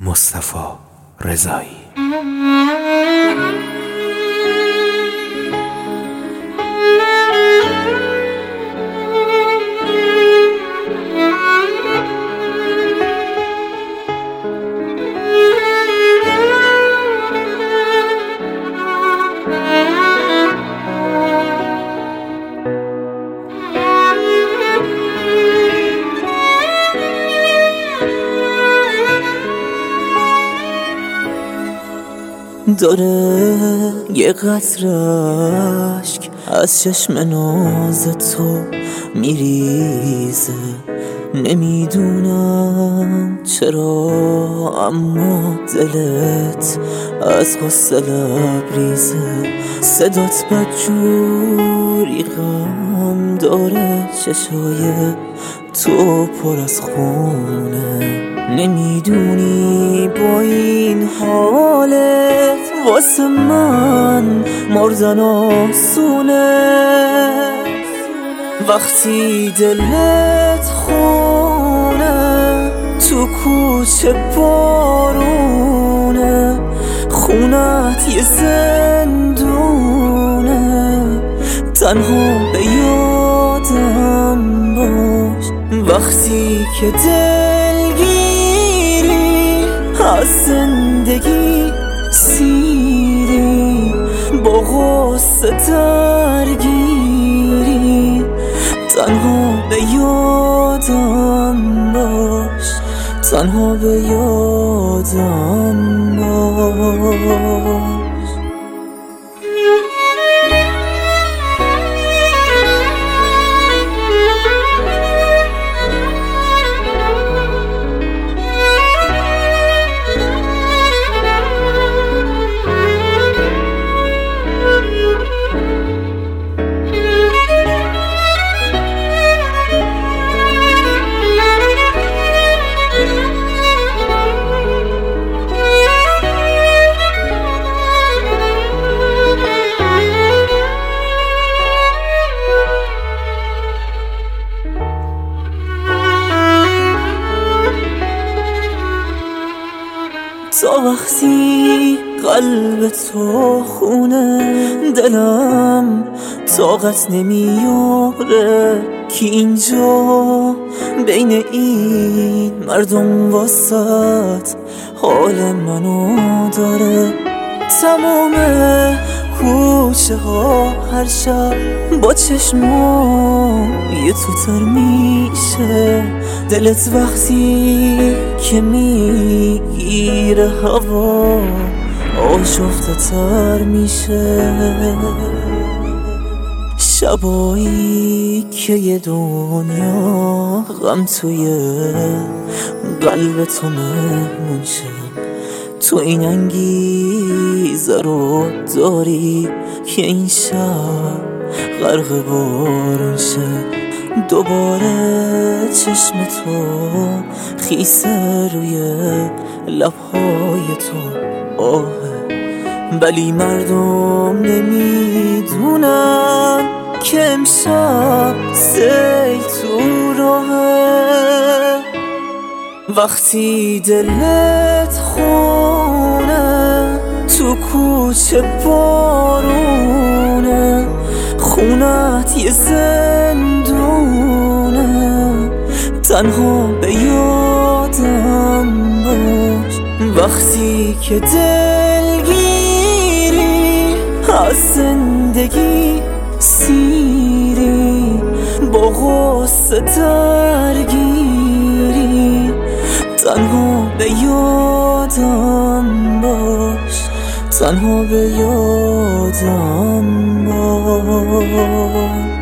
مصطفی رضایی. داره یه قطره اشک از چشم ناز تو میریزه، نمیدونم چرا اما دلت از غصه لبریزه. صدات بدجوری غم داره، چشای تو پر از خونه، نمیدونی با این حالت واسه من مردن آسونه. وقتی دلت خونه تو کوچه بارونه، خونت یه زندونه، تنها به یادم باش وقتی که دلگیری از زندگی سیری، با غصه درگیری، تنها به یادم باش، تنها به یادم باش. تا وقتی قلب تو خونه، دلم طاقت نمیاره که اینجا بین این مردم واسط حال منو داره. تمام کوچه ها هر شب با چشمای تو تر میشه، دلت وقتی که میگیره هوا آشفته تر میشه. شبایی که یه دنیا غم توی قلب تو مهمون شه، تو این انگیزه رو داری که این شب غرق بارون شه. دوباره چشم تو خیسه روی لبهای تو آهه، ولی مردم نمیدونن که امشب سیل تو راهه. وقتی دلت خونه تو کوچه بارونه، خونت یه زندونه، تنها به یادم باش وقتی که دلگیری از زندگی سیری، با غصه درگیری، تنها به یادم باش، تنها به یادم باش.